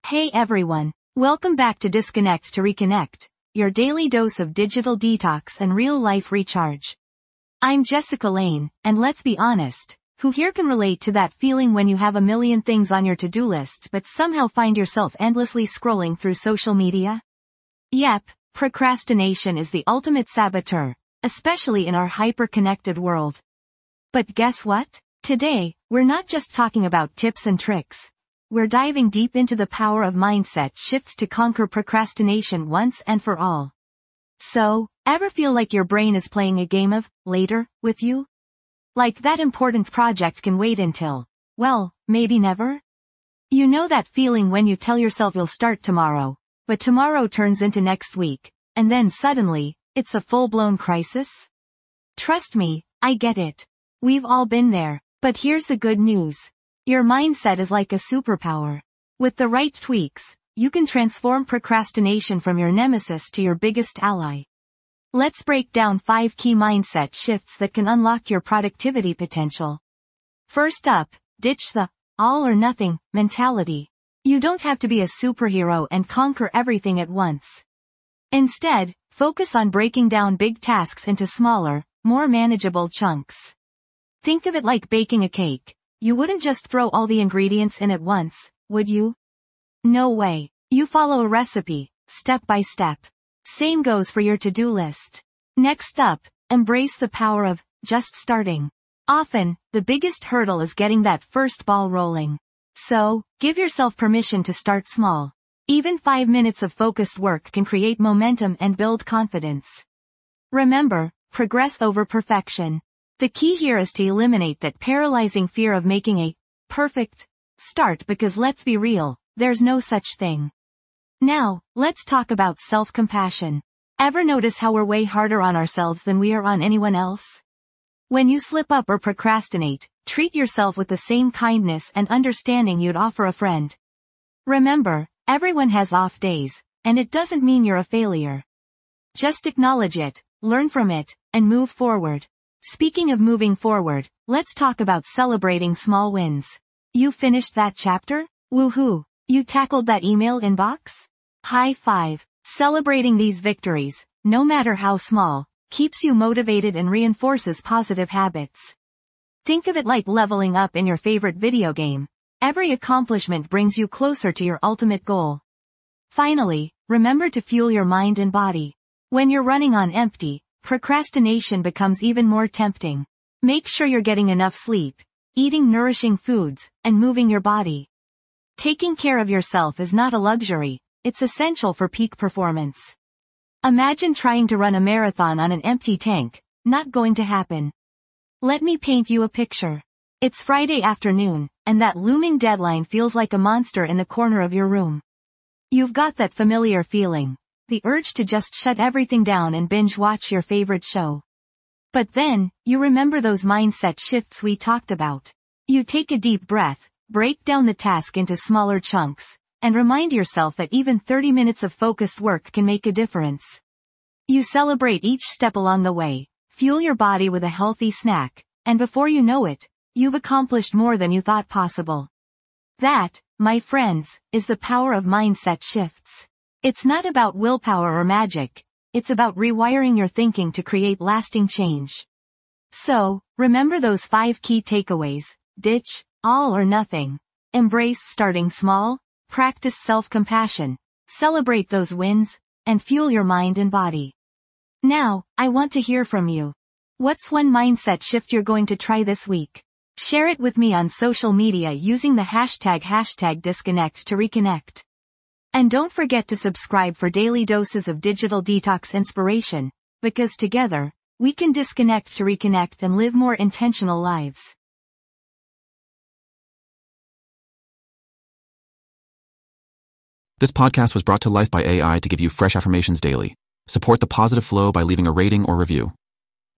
Hey everyone, welcome back to Disconnect to Reconnect, your daily dose of digital detox and real-life recharge. I'm Jessica Lane, and let's be honest, who here can relate to that feeling when you have a million things on your to-do list but somehow find yourself endlessly scrolling through social media? Yep, procrastination is the ultimate saboteur, especially in our hyper-connected world. But guess what? Today, we're not just talking about tips and tricks. We're diving deep into the power of mindset shifts to conquer procrastination once and for all. So, ever feel like your brain is playing a game of later with you? Like that important project can wait until, well, maybe never? You know that feeling when you tell yourself you'll start tomorrow, but tomorrow turns into next week, and then suddenly, it's a full-blown crisis? Trust me, I get it. We've all been there, but here's the good news. Your mindset is like a superpower. With the right tweaks, you can transform procrastination from your nemesis to your biggest ally. Let's break down 5 key mindset shifts that can unlock your productivity potential. First up, ditch the all or nothing mentality. You don't have to be a superhero and conquer everything at once. Instead, focus on breaking down big tasks into smaller, more manageable chunks. Think of it like baking a cake. You wouldn't just throw all the ingredients in at once, would you? No way. You follow a recipe, step by step. Same goes for your to-do list. Next up, embrace the power of just starting. Often, the biggest hurdle is getting that first ball rolling. So, give yourself permission to start small. Even 5 minutes of focused work can create momentum and build confidence. Remember, progress over perfection. The key here is to eliminate that paralyzing fear of making a perfect start because let's be real, there's no such thing. Now, let's talk about self-compassion. Ever notice how we're way harder on ourselves than we are on anyone else? When you slip up or procrastinate, treat yourself with the same kindness and understanding you'd offer a friend. Remember, everyone has off days, and it doesn't mean you're a failure. Just acknowledge it, learn from it, and move forward. Speaking of moving forward, let's talk about celebrating small wins. You finished that chapter? Woohoo! You tackled that email inbox? High five! Celebrating these victories, no matter how small, keeps you motivated and reinforces positive habits. Think of it like leveling up in your favorite video game. Every accomplishment brings you closer to your ultimate goal. Finally, remember to fuel your mind and body. When you're running on empty, procrastination becomes even more tempting. Make sure you're getting enough sleep, eating nourishing foods, and moving your body. Taking care of yourself is not a luxury, it's essential for peak performance. Imagine trying to run a marathon on an empty tank, not going to happen. Let me paint you a picture. It's Friday afternoon, and that looming deadline feels like a monster in the corner of your room. You've got that familiar feeling. The urge to just shut everything down and binge watch your favorite show. But then, you remember those mindset shifts we talked about. You take a deep breath, break down the task into smaller chunks, and remind yourself that even 30 minutes of focused work can make a difference. You celebrate each step along the way, fuel your body with a healthy snack, and before you know it, you've accomplished more than you thought possible. That, my friends, is the power of mindset shifts. It's not about willpower or magic, it's about rewiring your thinking to create lasting change. So, remember those 5 key takeaways: ditch all or nothing, embrace starting small, practice self-compassion, celebrate those wins, and fuel your mind and body. Now, I want to hear from you. What's one mindset shift you're going to try this week? Share it with me on social media using the hashtag disconnect to reconnect. And don't forget to subscribe for daily doses of digital detox inspiration, because together, we can disconnect to reconnect and live more intentional lives. This podcast was brought to life by AI to give you fresh affirmations daily. Support the positive flow by leaving a rating or review.